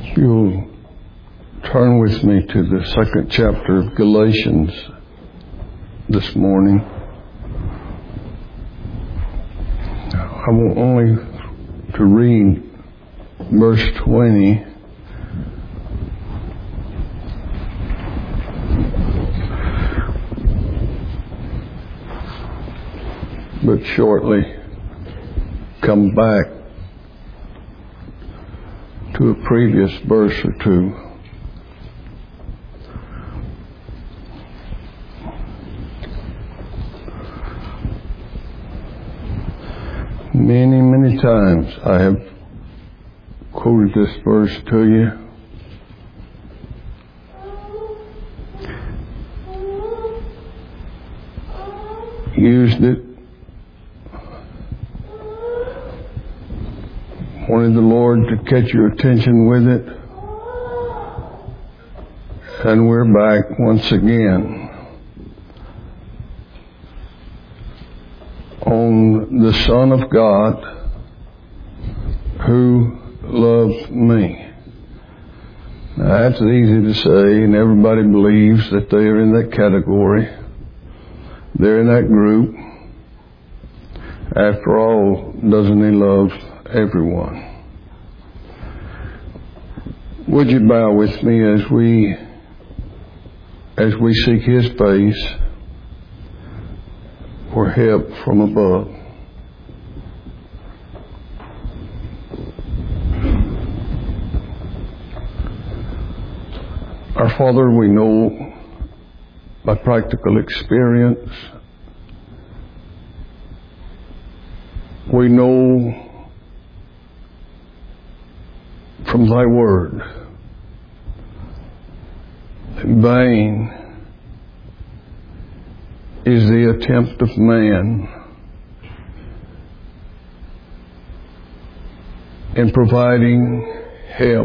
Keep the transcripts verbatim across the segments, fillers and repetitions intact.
If you'll turn with me to the second chapter of Galatians this morning. I want only to read verse twenty. But shortly come back to a previous verse or two. Many, many times I have quoted this verse to you. Used it. Wanted the Lord to catch your attention with it. And we're back once again on the Son of God who loves me. Now that's easy to say, and everybody believes that they are in that category. They're in that group. After all, doesn't He love everyone? Would you bow with me as we as we seek His face for help from above? Our Father, we know by practical experience, we know from Thy Word, vain is the attempt of man in providing help.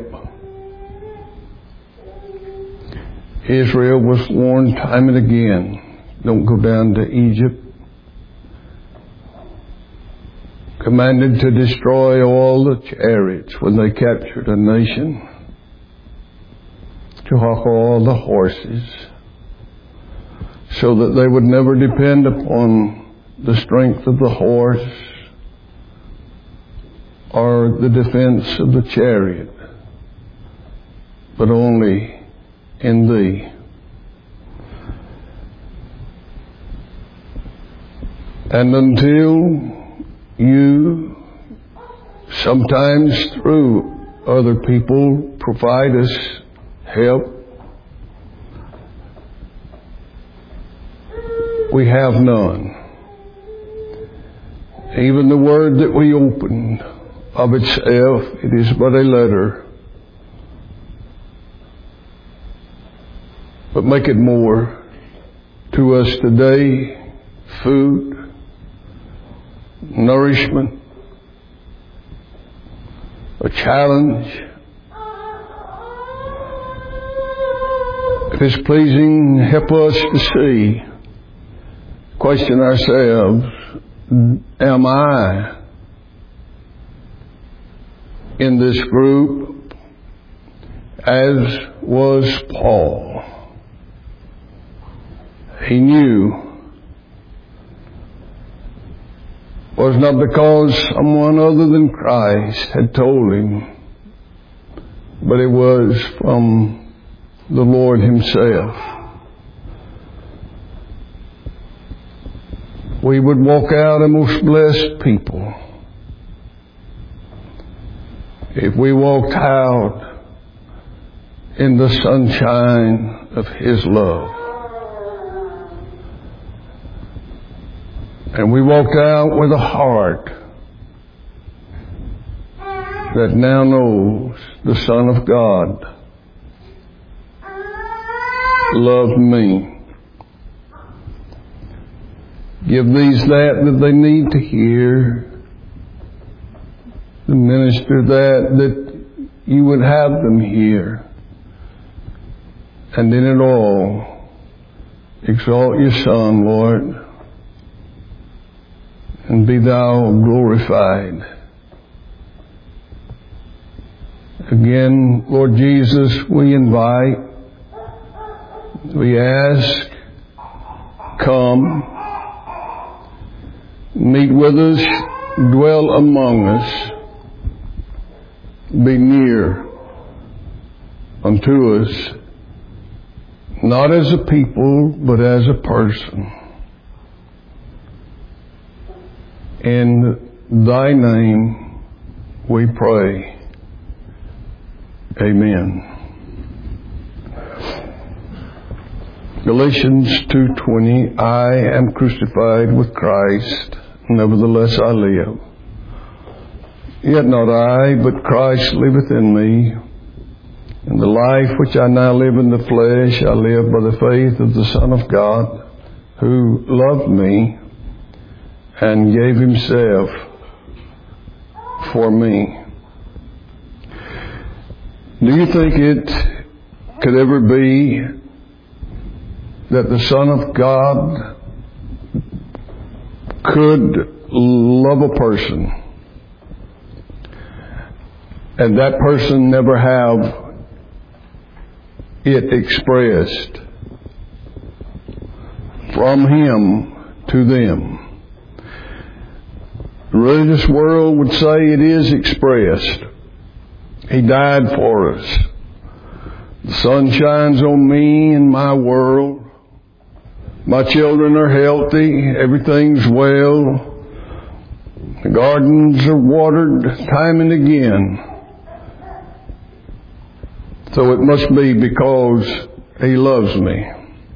Israel was warned time and again, don't go down to Egypt. Commanded to destroy all the chariots when they captured a nation. To hawk all the horses, so that they would never depend upon the strength of the horse or the defense of the chariot, but only in Thee. And until You, sometimes through other people, provide us help, we have none. Even the Word that we open of itself, it is but a letter. But make it more to us today, food, nourishment, a challenge. If it's pleasing, help us to see, question ourselves, am I in this group as was Paul? He knew. It was not because someone other than Christ had told him, but it was from the Lord Himself. We would walk out a most blessed people if we walked out in the sunshine of His love. And we walked out with a heart that now knows the Son of God loved me. Give these that that they need to hear. The minister that that You would have them hear. And in it all, exalt Your Son, Lord, and be Thou glorified. Again, Lord Jesus, we invite, we ask, come, meet with us, dwell among us, be near unto us, not as a people, but as a person. In thy name we pray. Amen. Galatians two twenty, I am crucified with Christ, nevertheless I live. Yet not I, but Christ liveth in me. And the life which I now live in the flesh, I live by the faith of the Son of God, who loved me and gave himself for me. Do you think it could ever be that the Son of God could love a person and that person never have it expressed from him to them? The religious world would say it is expressed. He died for us. The sun shines on me and my world. My children are healthy. Everything's well. The gardens are watered time and again. So it must be because he loves me.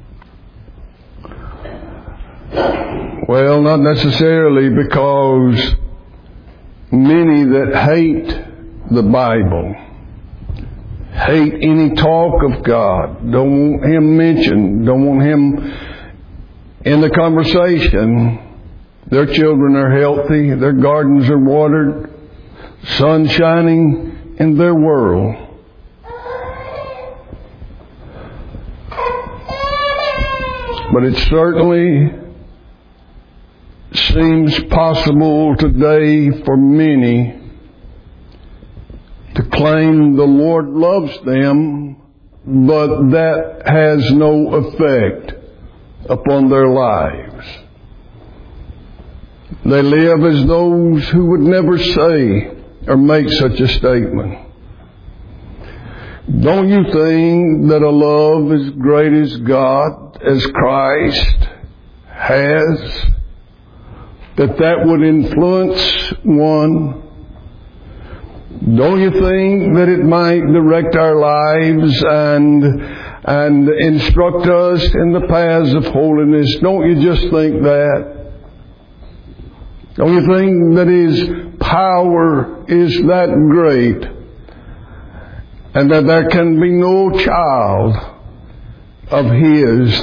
Well, not necessarily, because many that hate the Bible, hate any talk of God, don't want him mentioned, don't want him in the conversation. Their children are healthy, their gardens are watered, sun shining in their world. But it certainly seems possible today for many to claim the Lord loves them, but that has no effect upon their lives. They live as those who would never say or make such a statement. Don't you think that a love as great as God, as Christ has, that that would influence one? Don't you think that it might direct our lives and and instruct us in the paths of holiness? Don't you just think that? Don't you think that His power is that great, and that there can be no child of His,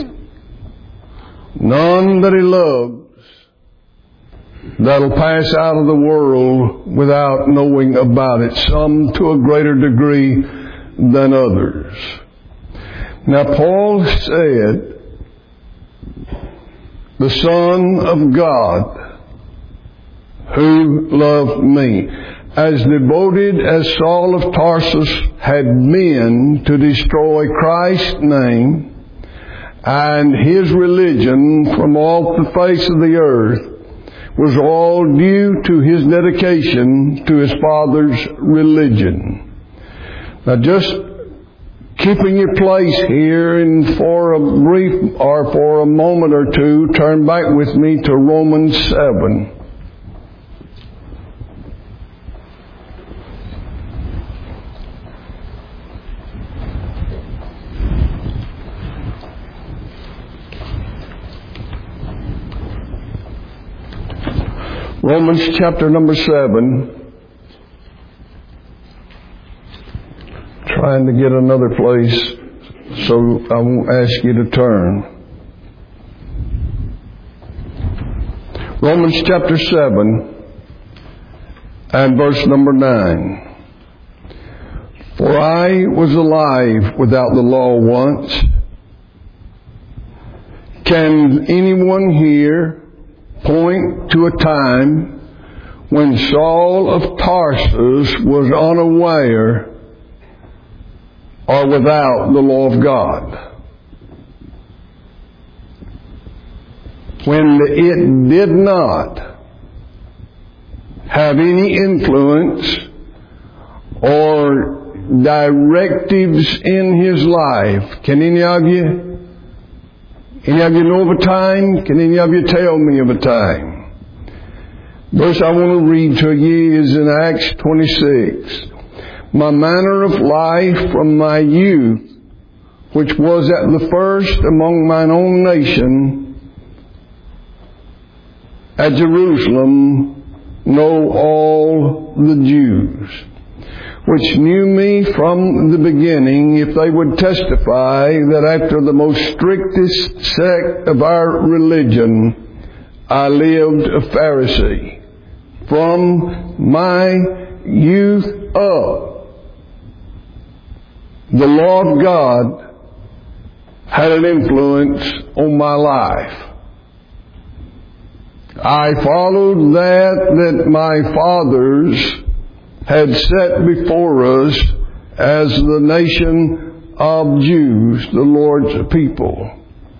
none that He loves, that'll pass out of the world without knowing about it, some to a greater degree than others. Now, Paul said, the Son of God, who loved me, as devoted as Saul of Tarsus had been to destroy Christ's name and his religion from off the face of the earth, was all due to his dedication to his Father's religion. Now, just keeping your place here, and for a brief or for a moment or two, turn back with me to Romans seven. Romans chapter number seven. Trying to get another place, so I won't ask you to turn. Romans chapter seven and verse number nine. For I was alive without the law once. Can anyone here point to a time when Saul of Tarsus was unaware are without the law of God. When it did not have any influence or directives in his life. Can any of you, any of you know of a time? Can any of you tell me of a time? Verse I want to read to you is in Acts twenty-six. My manner of life from my youth, which was at the first among mine own nation, at Jerusalem, know all the Jews, which knew me from the beginning, if they would testify that after the most strictest sect of our religion, I lived a Pharisee. From my youth up, the law of God had an influence on my life. I followed that that my fathers had set before us as the nation of Jews, the Lord's people.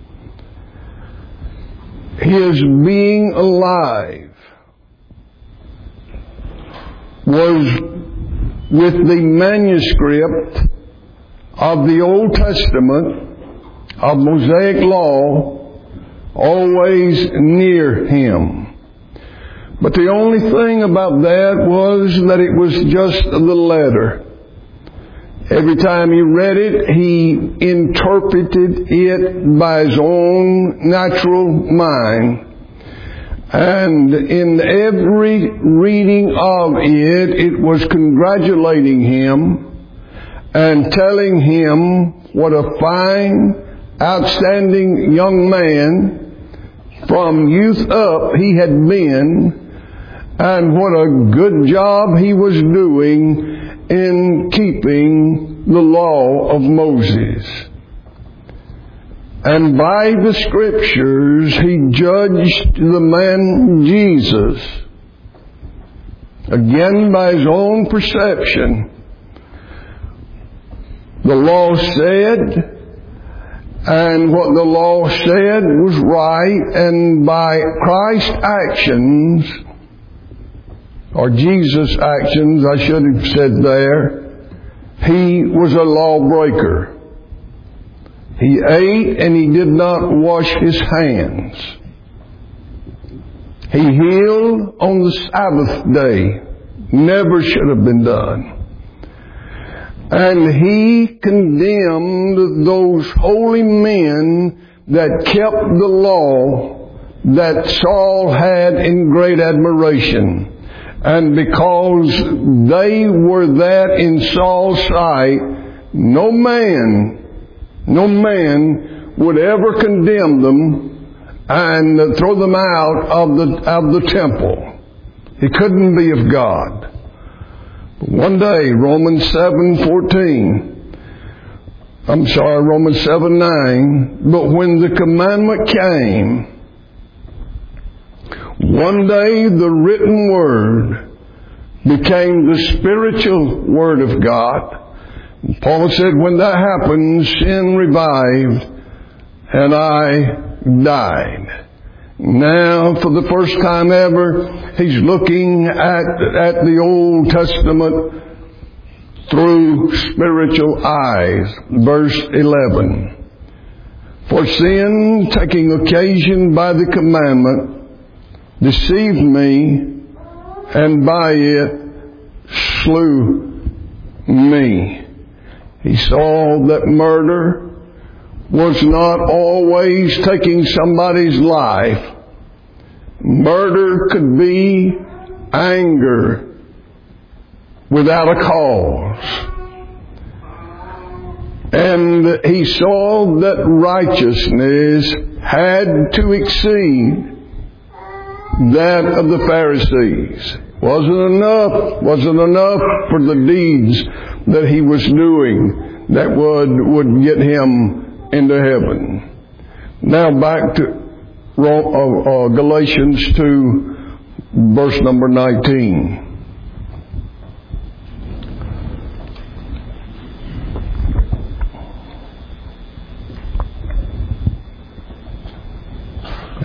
His being alive was with the manuscript of the Old Testament of Mosaic law always near him. But the only thing about that was that it was just a little letter. Every time he read it, he interpreted it by his own natural mind. And in every reading of it, it was congratulating him and telling him what a fine, outstanding young man from youth up he had been, and what a good job he was doing in keeping the law of Moses. And by the Scriptures, he judged the man Jesus, again by his own perception. The law said, and what the law said was right, and by Christ's actions, or Jesus' actions, I should have said there, he was a lawbreaker. He ate and he did not wash his hands. He healed on the Sabbath day. Never should have been done. And he condemned those holy men that kept the law that Saul had in great admiration. And because they were that in Saul's sight, no man, no man would ever condemn them and throw them out of the, of the temple. He couldn't be of God. But one day, Romans seven fourteen, I'm sorry, Romans seven nine, but when the commandment came, one day the written word became the spiritual word of God. Paul said, when that happened, sin revived and I died. Now, for the first time ever, he's looking at, at the Old Testament through spiritual eyes. Verse eleven. For sin, taking occasion by the commandment, deceived me, and by it slew me. He saw that murder was not always taking somebody's life. Murder could be anger without a cause. And he saw that righteousness had to exceed that of the Pharisees. Wasn't enough, wasn't enough for the deeds that he was doing that would, would get him into heaven. Now back to uh, uh, Galatians two, verse number nineteen.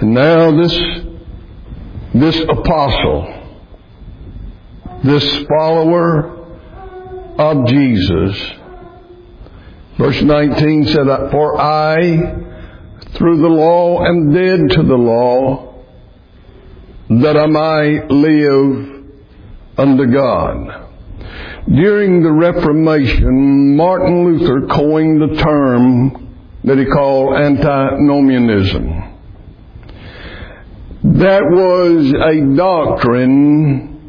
And now this, this apostle, this follower of Jesus, verse nineteen said, "For I, through the law, am dead to the law, that I might live unto God." During the Reformation, Martin Luther coined the term that he called antinomianism. That was a doctrine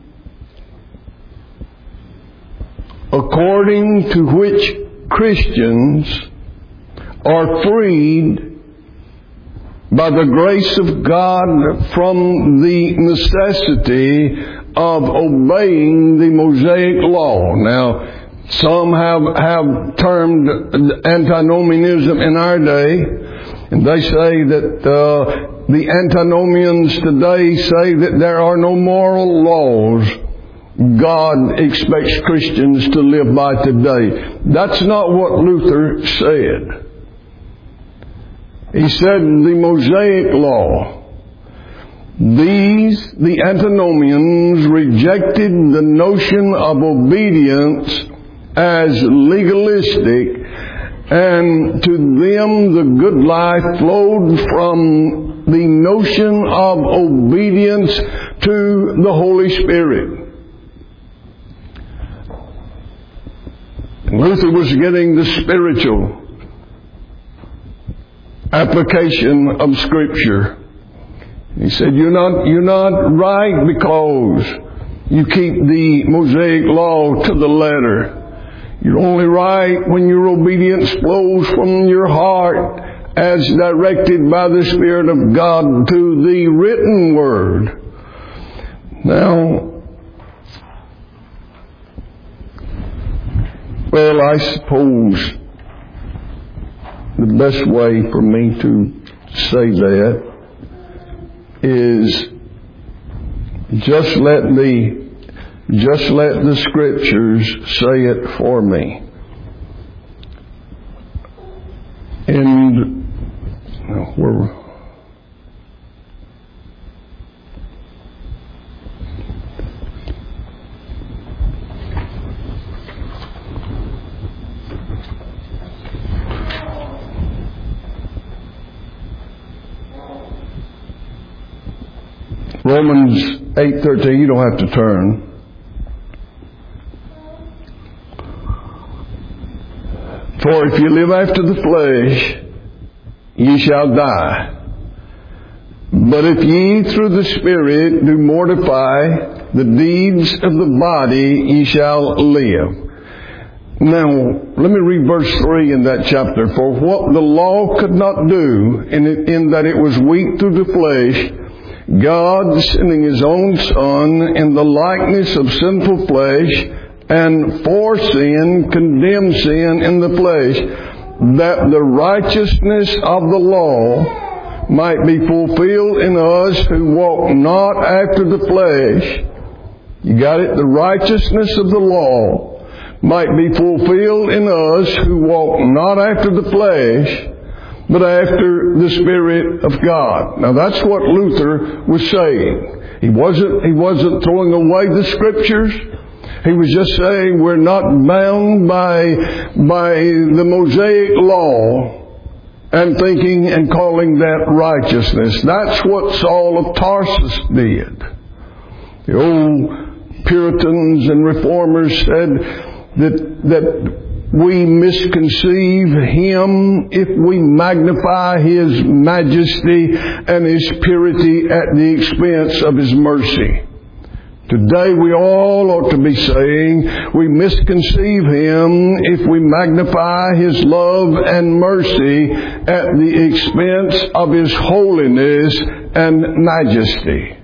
according to which Christians are freed by the grace of God from the necessity of obeying the Mosaic law. Now, some have, have termed antinomianism in our day, and they say that uh, the antinomians today say that there are no moral laws God expects Christians to live by today. That's not what Luther said. He said the Mosaic law, these, the antinomians, rejected the notion of obedience as legalistic, and to them the good life flowed from the notion of obedience to the Holy Spirit. Luther was getting the spiritual application of Scripture. He said, you're not, you're not right because you keep the Mosaic law to the letter. You're only right when your obedience flows from your heart as directed by the Spirit of God to the written Word. Now, well, I suppose the best way for me to say that is just let the just let the Scriptures say it for me. And where Romans eight thirteen, you don't have to turn. For if you live after the flesh, ye shall die. But if ye through the Spirit do mortify the deeds of the body, ye shall live. Now, let me read verse three in that chapter. For what the law could not do, in, it, in that it was weak through the flesh, God, sending His own Son in the likeness of sinful flesh, and for sin, condemned sin in the flesh, that the righteousness of the law might be fulfilled in us who walk not after the flesh. You got it? The righteousness of the law might be fulfilled in us who walk not after the flesh, but after the Spirit of God. Now that's what Luther was saying. He wasn't, he wasn't throwing away the Scriptures. He was just saying we're not bound by, by the Mosaic law and thinking and calling that righteousness. That's what Saul of Tarsus did. The old Puritans and Reformers said that, that we misconceive Him if we magnify His majesty and His purity at the expense of His mercy. Today we all ought to be saying we misconceive Him if we magnify His love and mercy at the expense of His holiness and majesty.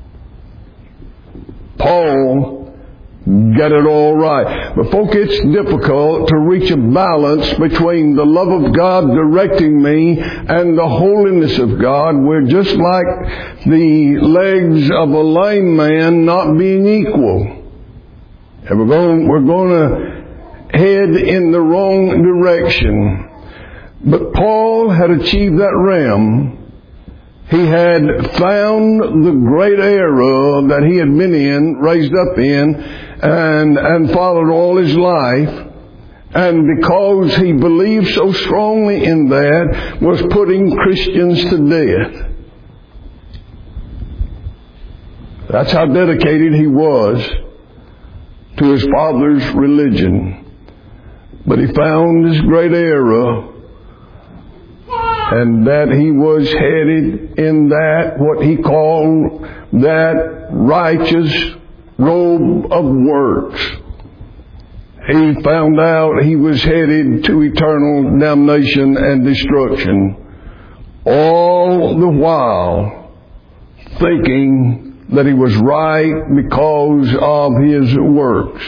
Paul got it all right. But folk, it's difficult to reach a balance between the love of God directing me and the holiness of God. We're just like the legs of a lame man not being equal. And we're going, we're going to head in the wrong direction. But Paul had achieved that realm. He had found the great error that he had been in, raised up in, and, and followed all his life. And because he believed so strongly in that, was putting Christians to death. That's how dedicated he was to his father's religion. But he found this great error, and that he was headed in that, what he called that righteous robe of works. He found out he was headed to eternal damnation and destruction, all the while thinking that he was right because of his works.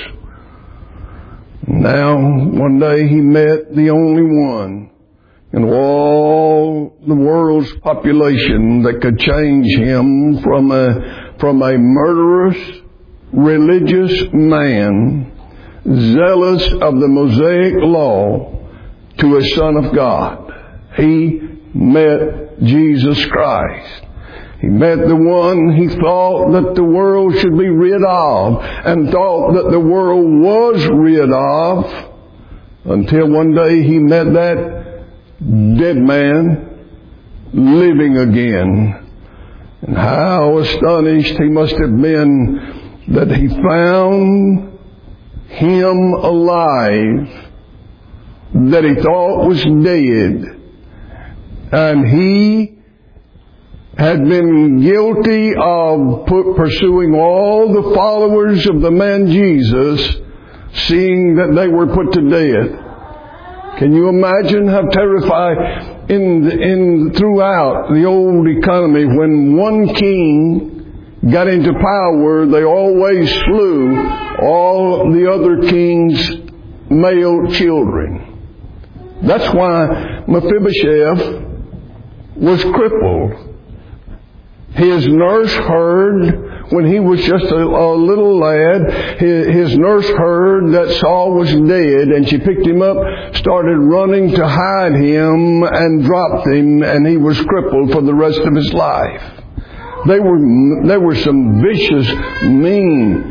Now, one day he met the only one in all the world's population that could change him from a, from a murderous, religious man, zealous of the Mosaic law, to a son of God. He met Jesus Christ. He met the one he thought that the world should be rid of, and thought that the world was rid of, until one day he met that dead man living again. And how astonished he must have been that he found him alive, that he thought was dead. And he had been guilty of pursuing all the followers of the man Jesus, seeing that they were put to death. Can you imagine how terrified in, in throughout the old economy, when one king got into power, they always slew all the other king's male children. That's why Mephibosheth was crippled. His nurse heard, when he was just a, a little lad, his, his nurse heard that Saul was dead, and she picked him up, started running to hide him, and dropped him, and he was crippled for the rest of his life. They were, they were some vicious, mean.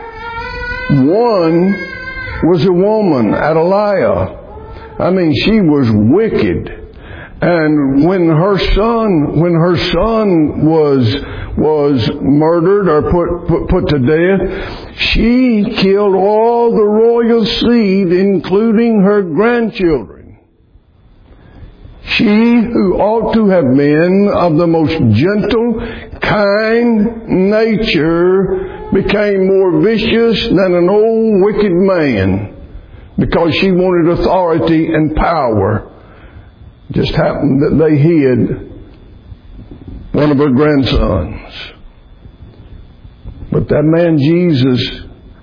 One was a woman, Athaliah. I mean, she was wicked. And when her son, when her son was, was murdered or put, put, put to death, she killed all the royal seed, including her grandchildren. She, who ought to have been of the most gentle, kind nature, became more vicious than an old wicked man, because she wanted authority and power. Just happened that they hid one of her grandsons. But that man Jesus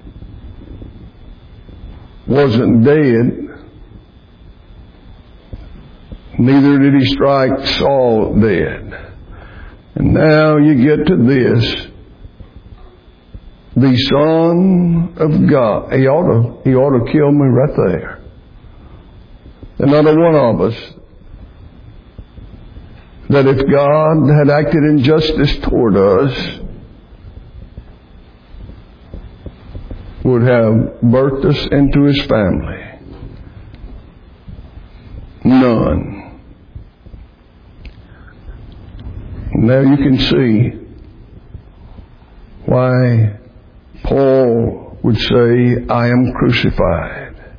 wasn't dead. Neither did he strike Saul dead. And now you get to this. The Son of God. He ought to, he ought to kill me right there. Another one of us, that if God had acted in justice toward us, would have birthed us into His family. None. Now you can see why Paul would say, I am crucified.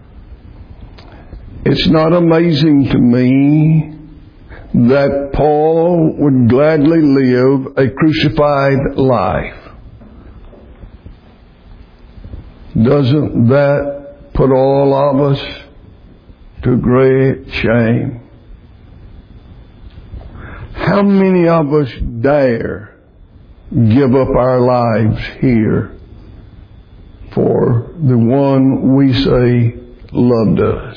It's not amazing to me that Paul would gladly live a crucified life. Doesn't that put all of us to great shame? How many of us dare give up our lives here for the one we say loved us?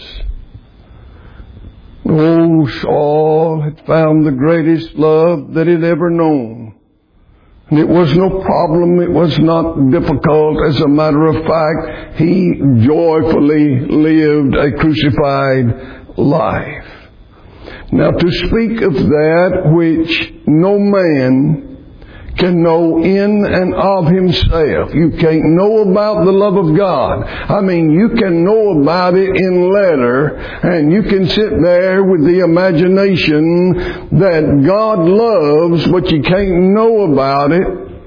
Oh, Saul had found the greatest love that he'd ever known. And it was no problem. It was not difficult. As a matter of fact, he joyfully lived a crucified life. Now to speak of that which no man can know in and of himself. You can't know about the love of God. I mean, you can know about it in letter, and you can sit there with the imagination that God loves, but you can't know about it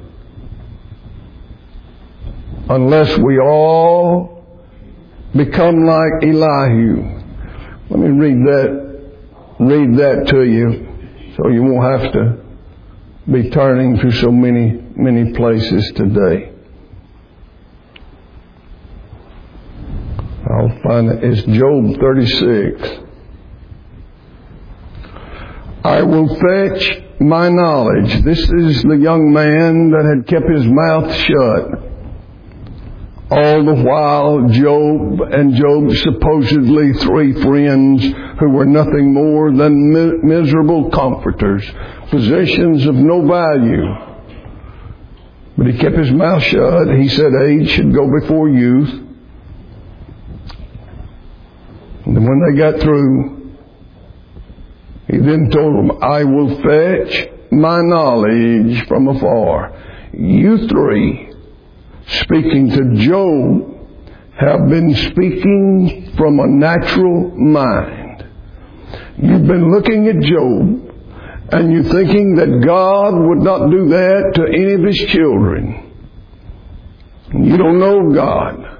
unless we all become like Elihu. Let me read that, read that to you so you won't have to be turning to so many, many places today. I'll find it. It's Job thirty-six. I will fetch my knowledge. This is the young man that had kept his mouth shut. All the while, Job and Job's supposedly three friends who were nothing more than mi- miserable comforters, possessions of no value. But he kept his mouth shut. He said age should go before youth. And when they got through, he then told them, I will fetch my knowledge from afar. You three, speaking to Job, have been speaking from a natural mind. You've been looking at Job, and you're thinking that God would not do that to any of His children. You don't know God.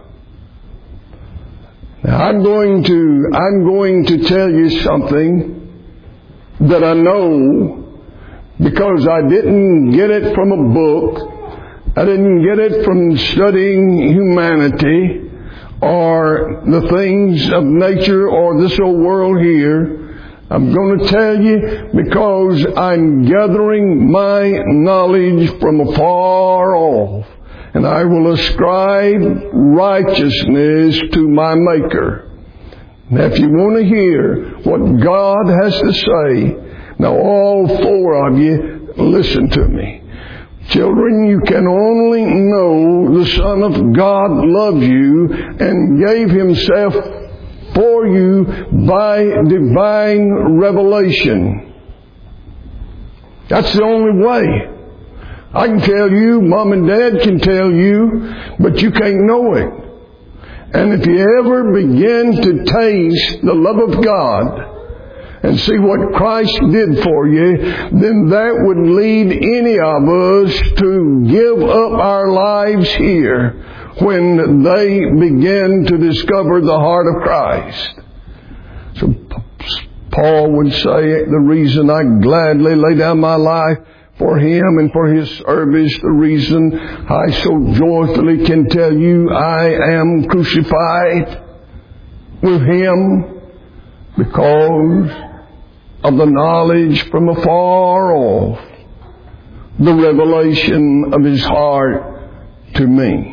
Now I'm going to, I'm going to tell you something that I know because I didn't get it from a book. I didn't get it from studying humanity or the things of nature or this old world here. I'm going to tell you because I'm gathering my knowledge from afar off. And I will ascribe righteousness to my Maker. Now if you want to hear what God has to say, now all four of you, listen to me. Children, you can only know the Son of God loves you and gave Himself for you by divine revelation. That's the only way. I can tell you, Mom and Dad can tell you, but you can't know it. And if you ever begin to taste the love of God and see what Christ did for you, then that would lead any of us to give up our lives here when they begin to discover the heart of Christ. So Paul would say, the reason I gladly lay down my life for Him and for His service, the reason I so joyfully can tell you I am crucified with Him, because of the knowledge from afar off, the revelation of His heart to me.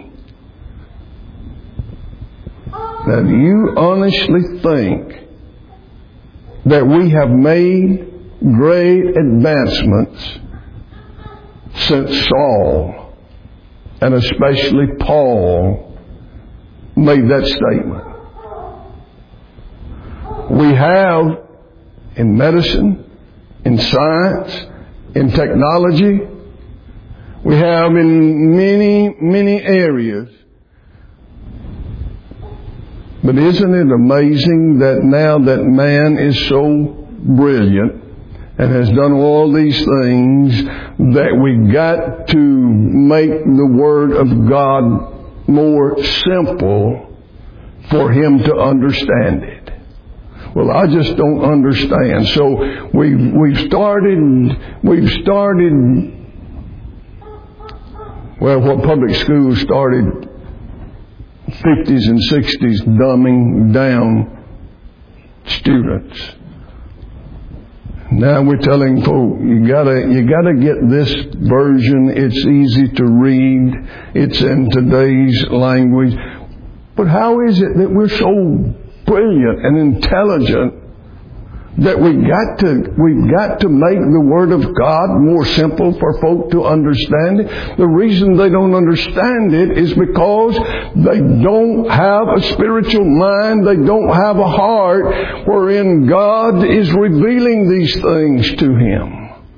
Now, do you honestly think that we have made great advancements since Saul, and especially Paul, made that statement? We have in medicine, in science, in technology. We have in many, many areas. But isn't it amazing that now that man is so brilliant and has done all these things, that we got to make the Word of God more simple for him to understand it? Well, I just don't understand. So we've, we've started, we've started, well, what public schools started fifties and sixties, dumbing down students. Now we're telling folk, you gotta, you gotta get this version. It's easy to read. It's in today's language. But how is it that we're so brilliant and intelligent that we've got to, we've got to make the Word of God more simple for folk to understand it. The reason they don't understand it is because they don't have a spiritual mind. They don't have a heart wherein God is revealing these things to him.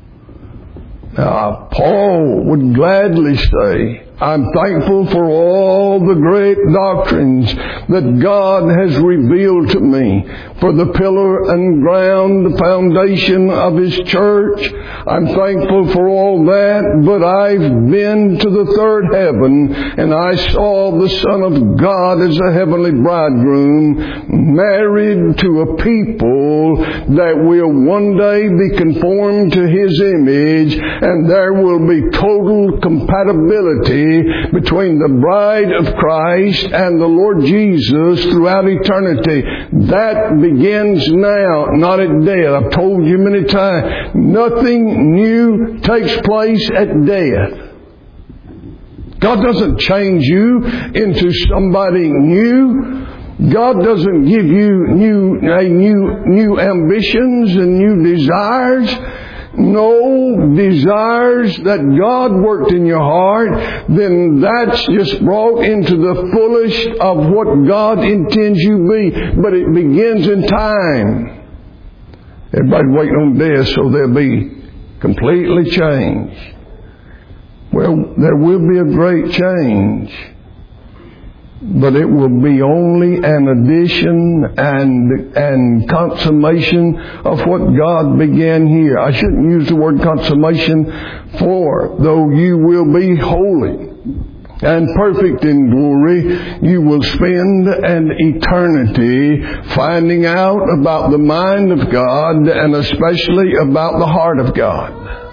Now, Paul would gladly say, I'm thankful for all the great doctrines that God has revealed to me, for the pillar and ground, the foundation of His church. I'm thankful for all that, but I've been to the third heaven, and I saw the Son of God as a heavenly bridegroom, married to a people that will one day be conformed to His image, and there will be total compatibility between the bride of Christ and the Lord Jesus throughout eternity. That begins now, not at death. I've told you many times, nothing new takes place at death. God doesn't change you into somebody new. God doesn't give you new, uh, new, new ambitions and new desires. No desires that God worked in your heart, then that's just brought into the fullest of what God intends you be. But it begins in time. Everybody's waiting on death so they'll be completely changed. Well, there will be a great change. But it will be only an addition and and consummation of what God began here. I shouldn't use the word consummation, for though you will be holy and perfect in glory, you will spend an eternity finding out about the mind of God and especially about the heart of God.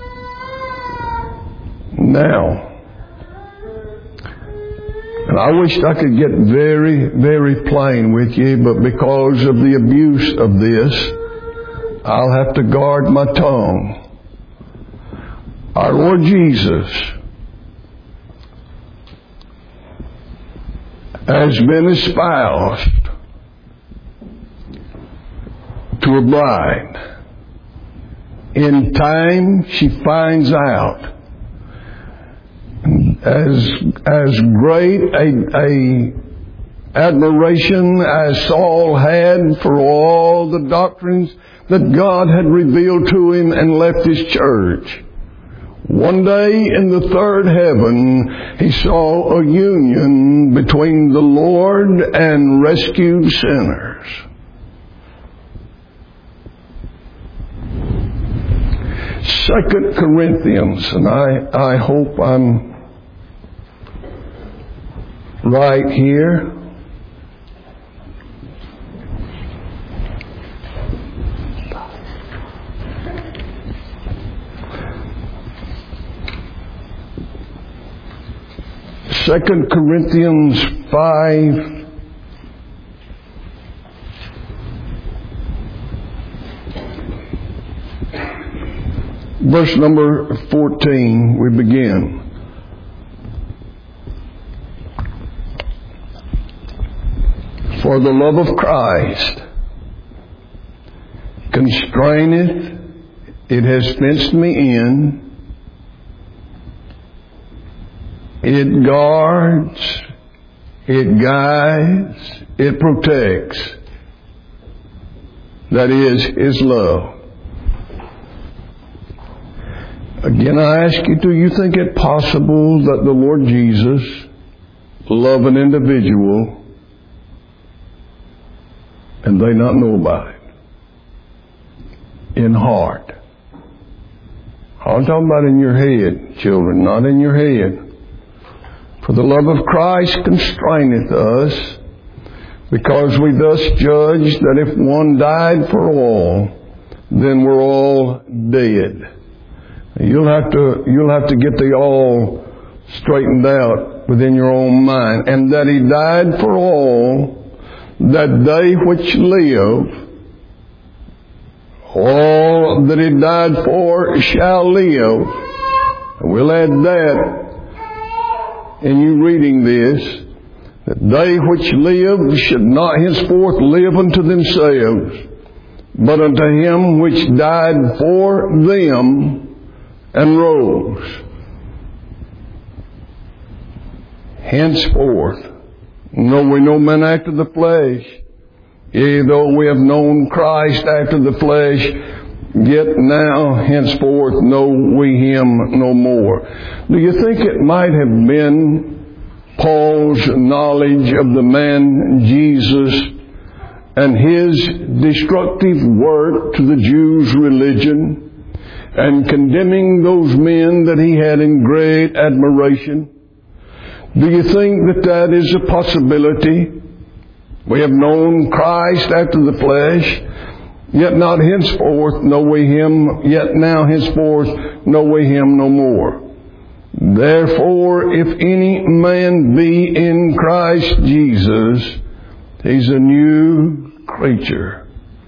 Now, and I wished I could get very, very plain with you, but because of the abuse of this, I'll have to guard my tongue. Our Lord Jesus has been espoused to a bride. In time, she finds out As as great a, a admiration as Saul had for all the doctrines that God had revealed to him and left his church. One day in the third heaven, he saw a union between the Lord and rescued sinners. Second Corinthians, and I, I hope I'm right here. Second Corinthians five, verse number fourteen, we begin. For the love of Christ constraineth, it has fenced me in, it guards, it guides, it protects. That is His love. Again, I ask you, do you think it possible that the Lord Jesus loved an individual and they not know about it? In heart. I'm talking about in your head, children, not in your head. For the love of Christ constraineth us, because we thus judge that if one died for all, then we're all dead. You'll have to, you'll have to get the all straightened out within your own mind. And that He died for all, that they which live, all that He died for shall live. And we'll add that in you reading this, that they which live should not henceforth live unto themselves, but unto him which died for them and rose. Henceforth know we no man after the flesh. Yea, though we have known Christ after the flesh, yet now henceforth know we him no more. Do you think it might have been Paul's knowledge of the man Jesus and his destructive work to the Jews' religion and condemning those men that he had in great admiration? Do you think that that is a possibility? We have known Christ after the flesh, yet not henceforth know we him, yet now henceforth know we him no more. Therefore, if any man be in Christ Jesus, he's a new creature.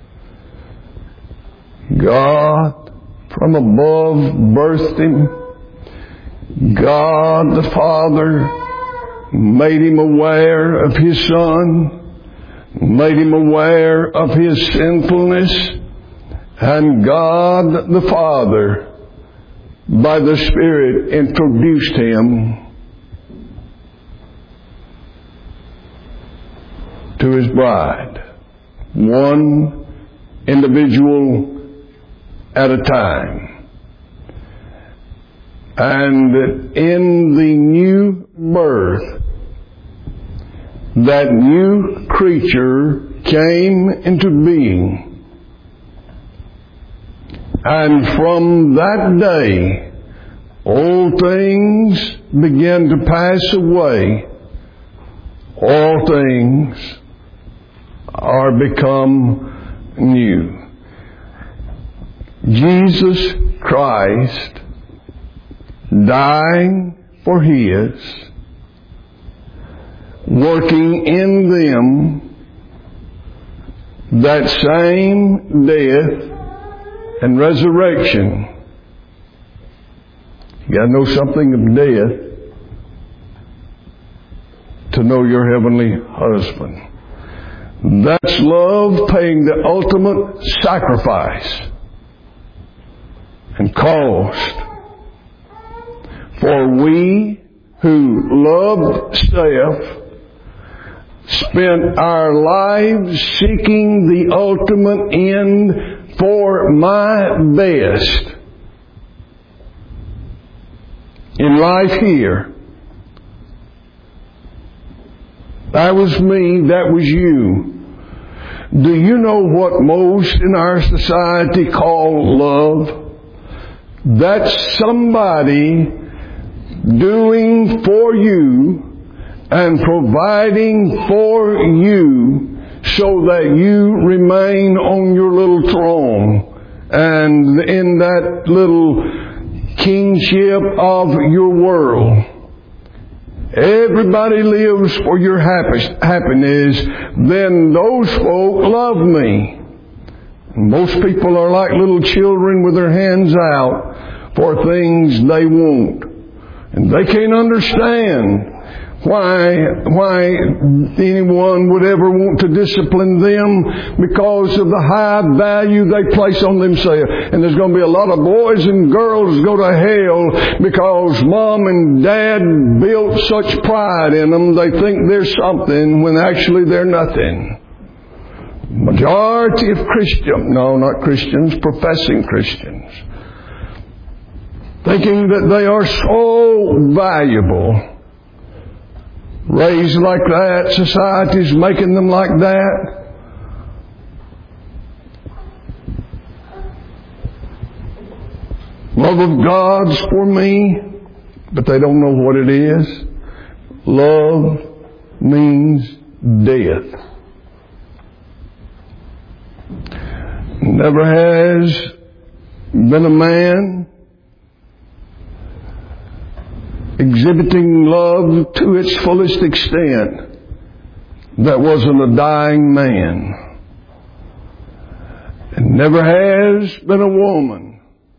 God from above birthed him. God the Father made him aware of his Son, made him aware of his sinfulness, and God the Father, by the Spirit, introduced him to his bride, one individual at a time. And in the new birth, that new creature came into being. And from that day, old things began to pass away. All things are become new. Jesus Christ dying for his, working in them that same death and resurrection. You got to know something of death to know your heavenly husband. That's love paying the ultimate sacrifice and cost. For we who loved self spent our lives seeking the ultimate end for my best in life here. That was me, that was you. Do you know what most in our society call love? That's somebody doing for you and providing for you so that you remain on your little throne and in that little kingship of your world. Everybody lives for your happiness, then those folk love me. Most people are like little children with their hands out for things they want. And they can't understand why why anyone would ever want to discipline them because of the high value they place on themselves. And there's going to be a lot of boys and girls go to hell because mom and dad built such pride in them they think they're something when actually they're nothing. Majority of Christians, no, not Christians, professing Christians, thinking that they are so valuable. Raised like that, society's making them like that. Love of God's for me, but they don't know what it is. Love means death. Never has been a man exhibiting love to its fullest extent that wasn't a dying man. And never has been a woman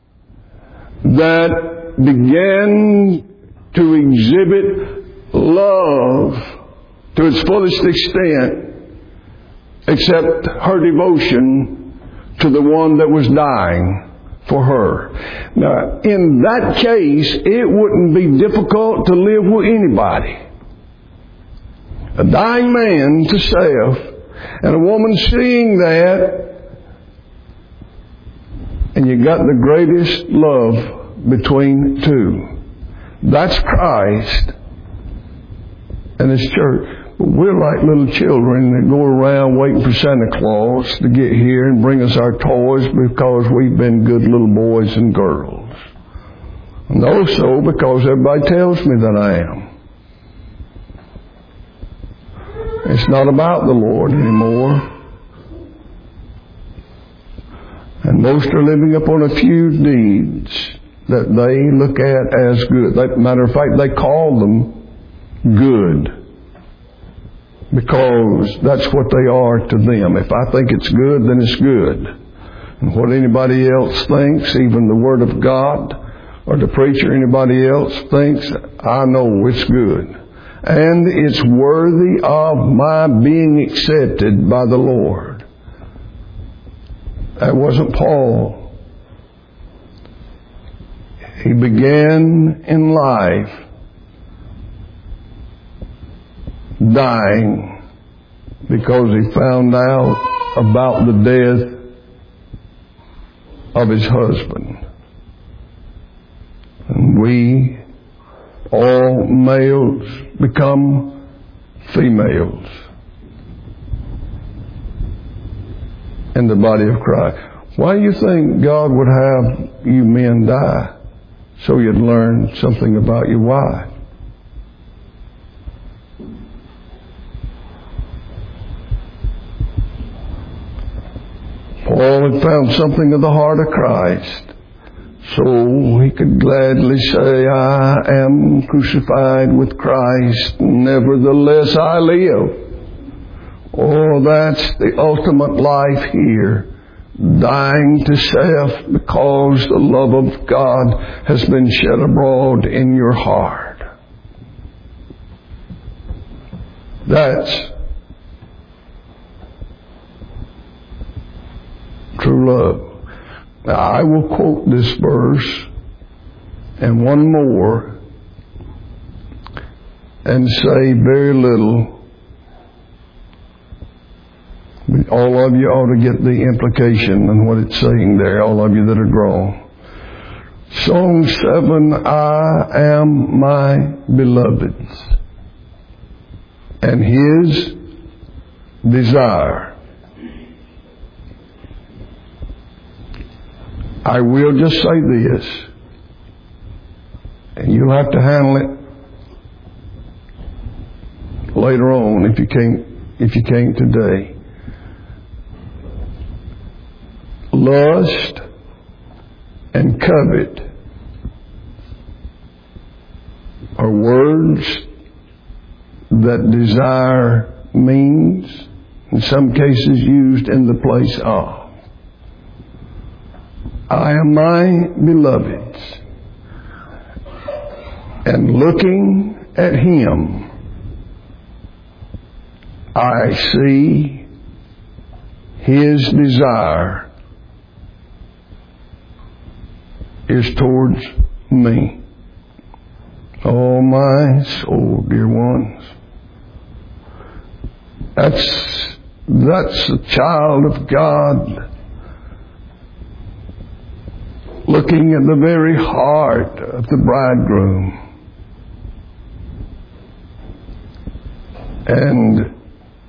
that began to exhibit love to its fullest extent except her devotion to the one that was dying for her. Now, in that case, it wouldn't be difficult to live with anybody. A dying man to self, and a woman seeing that, and you got the greatest love between two. That's Christ and His church. But we're like little children that go around waiting for Santa Claus to get here and bring us our toys because we've been good little boys and girls. And also because everybody tells me that I am. It's not about the Lord anymore. And most are living upon a few deeds that they look at as good. Matter of fact, they call them good. Because that's what they are to them. If I think it's good, then it's good. And what anybody else thinks, even the Word of God, or the preacher, anybody else thinks, I know it's good. And it's worthy of my being accepted by the Lord. That wasn't Paul. He began in life dying because he found out about the death of his husband. And we, all males, become females in the body of Christ. Why do you think God would have you men die? So you'd learn something about your wife. Paul had found something of the heart of Christ, so he could gladly say, I am crucified with Christ, nevertheless I live. Oh, that's the ultimate life here, dying to self because the love of God has been shed abroad in your heart. That's true love. Now, I will quote this verse and one more and say very little. All of you ought to get the implication and what it's saying there, all of you that are grown. Song seven, I am my beloved's, and His desire. I will just say this, and you'll have to handle it later on if you can't, if you can't today. Lust and covet are words that desire means, in some cases used in the place of. I am my beloved's, and looking at Him, I see His desire is towards me. Oh, my soul, dear ones. That's, that's the child of God looking at the very heart of the bridegroom. And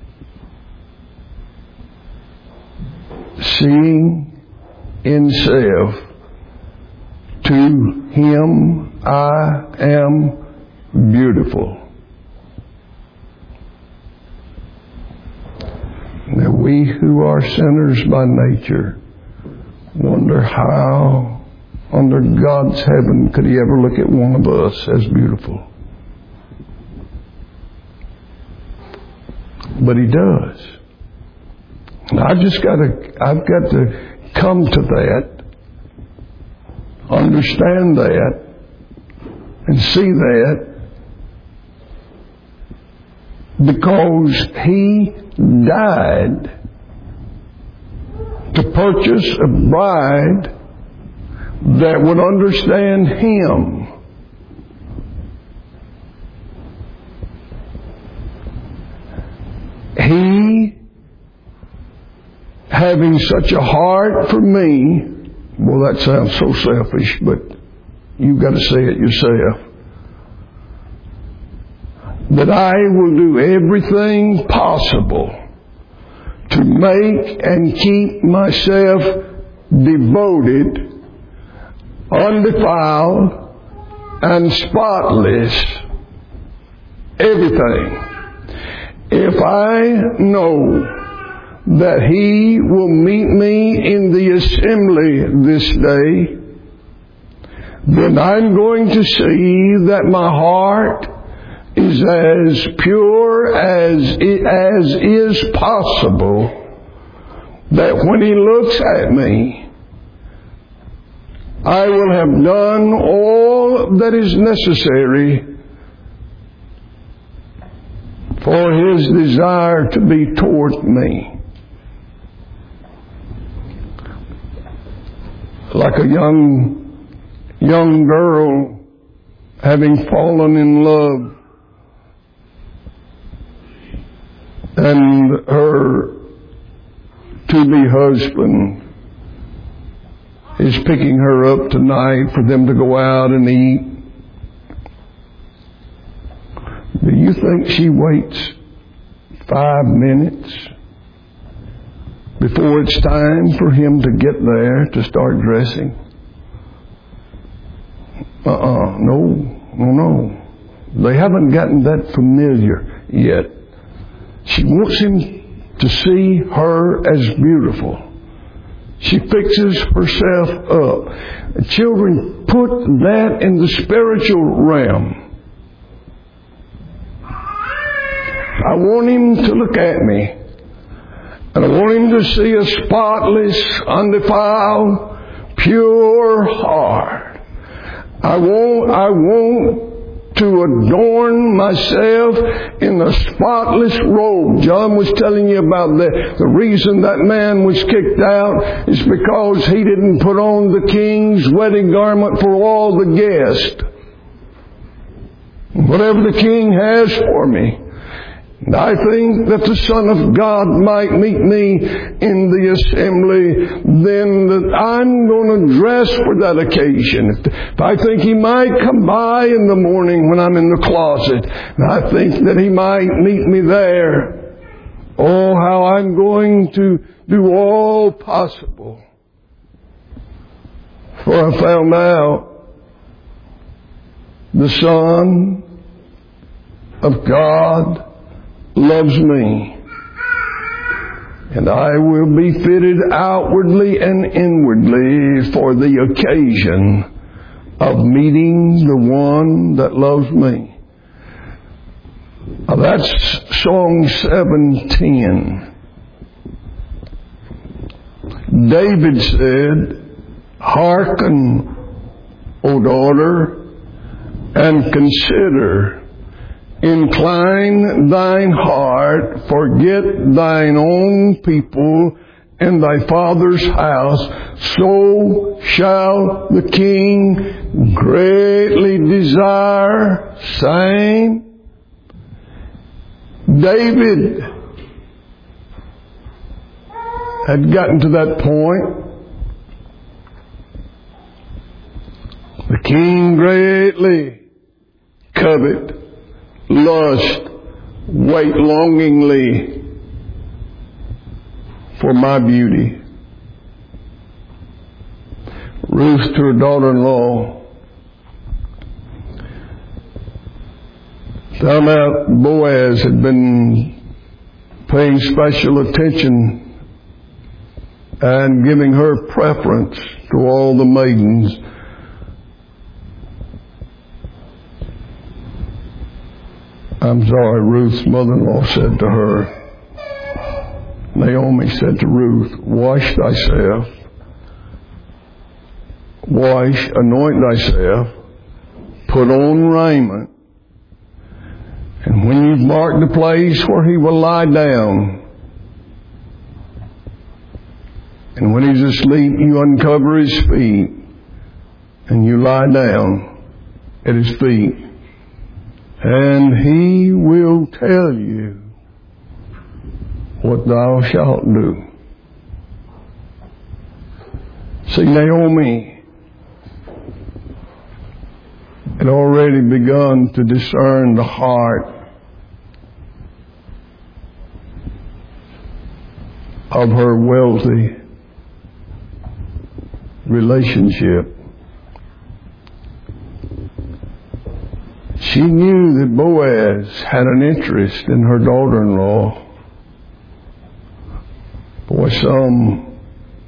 seeing in self, to Him I am beautiful. Now we who are sinners by nature wonder how under God's heaven could He ever look at one of us as beautiful. But He does. And I've just got to, I've got to come to that, understand that, and see that, because He died to purchase a bride that would understand Him. He, having such a heart for me, well, that sounds so selfish, but you've got to say it yourself, that I will do everything possible to make and keep myself devoted, undefiled, and spotless. Everything. If I know that He will meet me in the assembly this day, then I'm going to see that my heart is as pure as, as is possible, that when He looks at me, I will have done all that is necessary for His desire to be toward me. Like a young, young girl having fallen in love, and her to-be husband is picking her up tonight for them to go out and eat. Do you think she waits five minutes before it's time for him to get there to start dressing? Uh-uh. No, no, no. They haven't gotten that familiar yet. She wants him to see her as beautiful. She fixes herself up. Children, put that in the spiritual realm. I want him to look at me, and I want him to see a spotless, undefiled, pure heart. I want, I want to adorn myself in a spotless robe. John was telling you about the, the reason that man was kicked out is because he didn't put on the king's wedding garment for all the guests. Whatever the king has for me. And I think that the Son of God might meet me in the assembly, then that I'm going to dress for that occasion. If I think He might come by in the morning when I'm in the closet, and I think that He might meet me there, oh, how I'm going to do all possible. For I found out the Son of God loves me, and I will be fitted outwardly and inwardly for the occasion of meeting the one that loves me. Now that's Song seven ten. David said, "Hearken, O daughter, and consider. Incline thine heart, forget thine own people and thy father's house, so shall the king greatly desire same." David had gotten to that point. The king greatly covet, lust, wait longingly for my beauty. Ruth to her daughter-in-law found out Boaz had been paying special attention and giving her preference to all the maidens. I'm sorry, Ruth's mother-in-law said to her, Naomi said to Ruth, "Wash thyself, wash, anoint thyself, put on raiment, and when you've marked the place where he will lie down, and And when he's asleep, you uncover his feet and you lie down at his feet. And he will tell you what thou shalt do. See, Naomi had already begun to discern the heart of her wealthy relationship. She knew that Boaz had an interest in her daughter-in-law. Boy, some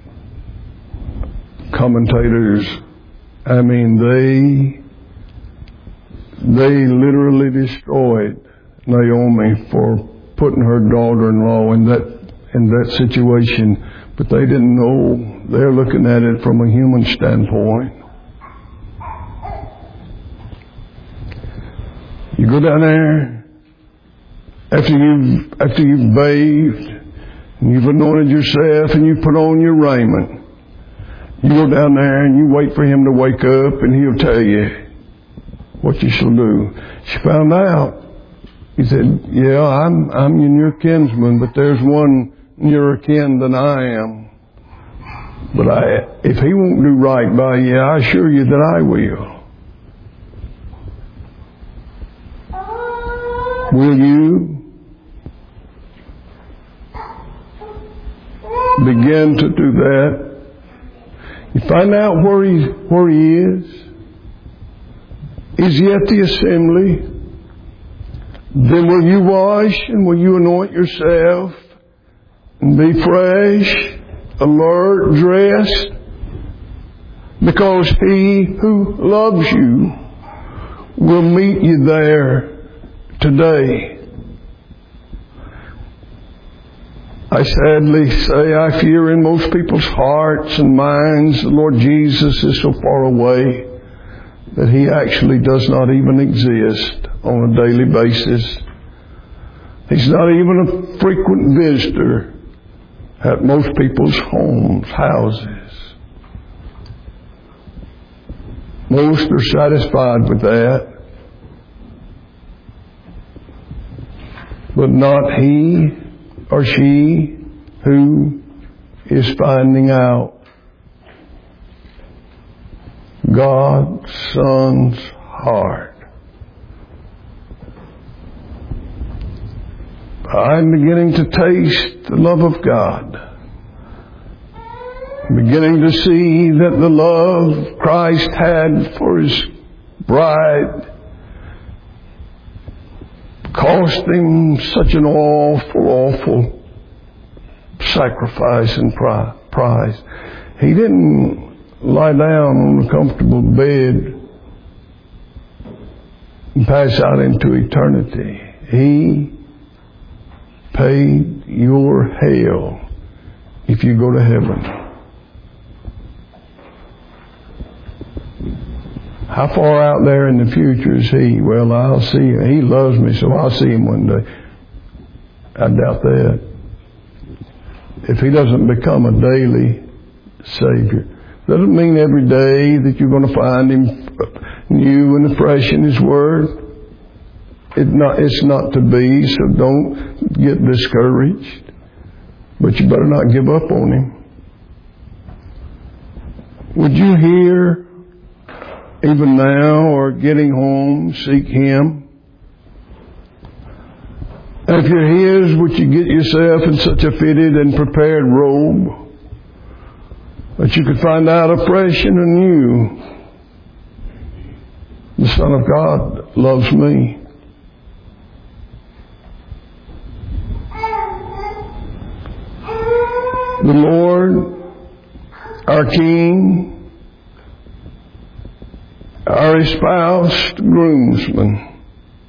commentators, I mean, they they literally destroyed Naomi for putting her daughter-in-law in that in that situation, but they didn't know. They're looking at it from a human standpoint. You go down there after you've after you've bathed and you've anointed yourself and you put on your raiment. You go down there and you wait for him to wake up and he'll tell you what you shall do. She found out. He said, "Yeah, I'm I'm your kinsman, but there's one nearer kin than I am. But I, if he won't do right by you, I assure you that I will." Will you begin to do that? You find out where he where he is. Is he at the assembly? Then will you wash and will you anoint yourself and be fresh, alert, dressed? Because he who loves you will meet you there today. I sadly say I fear in most people's hearts and minds the Lord Jesus is so far away that he actually does not even exist on a daily basis. He's not even a frequent visitor at most people's homes, houses. Most are satisfied with that. But not he or she who is finding out God's Son's heart. I'm beginning to taste the love of God. I'm beginning to see that the love Christ had for His bride cost Him such an awful, awful sacrifice and price. He didn't lie down on a comfortable bed and pass out into eternity. He paid your hell if you go to heaven. How far out there in the future is he? Well, I'll see him. He loves me, so I'll see him one day. I doubt that. If he doesn't become a daily Savior. Doesn't mean every day that you're going to find him new and fresh in his Word. It not, it's not to be, so don't get discouraged. But you better not give up on him. Would you hear, even now or getting home, seek him? And if you're his, would you get yourself in such a fitted and prepared robe that you could find out afresh and anew, the Son of God loves me. The Lord, our King, our espoused groomsman,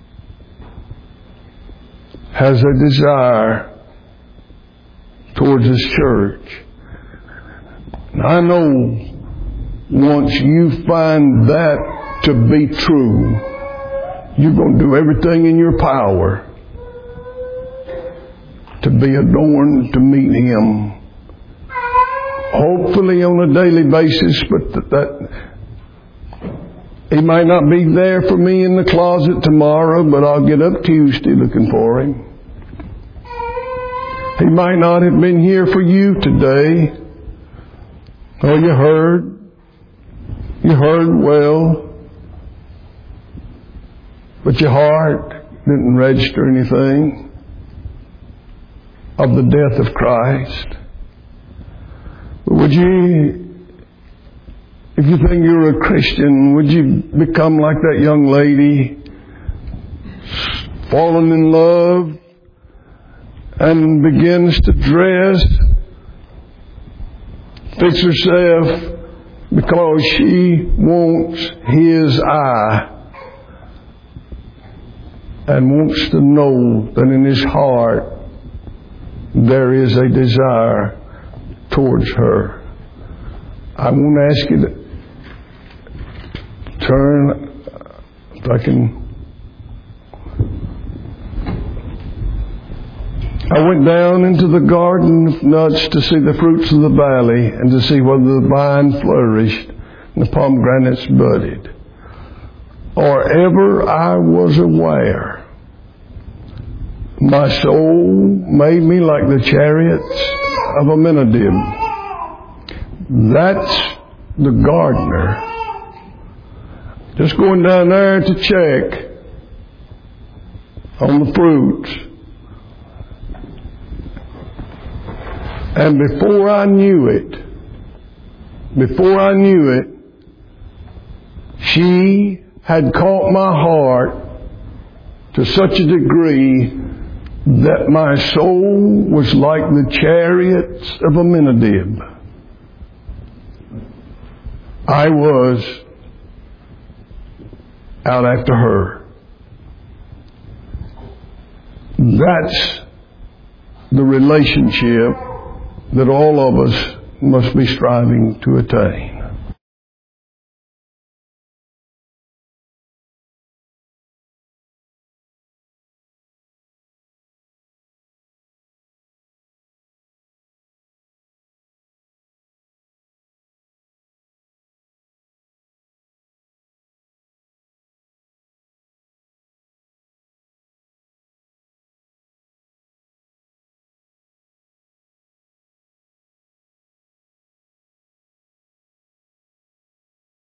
has a desire towards His church. And I know once you find that to be true, you're going to do everything in your power to be adorned to meet Him hopefully on a daily basis, but that, that He might not be there for me in the closet tomorrow, but I'll get up Tuesday looking for Him. He might not have been here for you today. Oh, you heard. You heard well. But your heart didn't register anything of the death of Christ. But would you, if you think you're a Christian, would you become like that young lady, fallen in love, and begins to dress, fix herself because she wants His eye and wants to know that in his heart there is a desire towards her? I want to ask you to turn, if I can. I went down into the garden of nuts to see the fruits of the valley and to see whether the vine flourished and the pomegranates budded. Or ever I was aware, my soul made me like the chariots of Abinadab. That's the gardener. Just going down there to check on the fruits. And before I knew it, before I knew it, she had caught my heart to such a degree that my soul was like the chariots of Abinadab. I was out after her. That's the relationship that all of us must be striving to attain.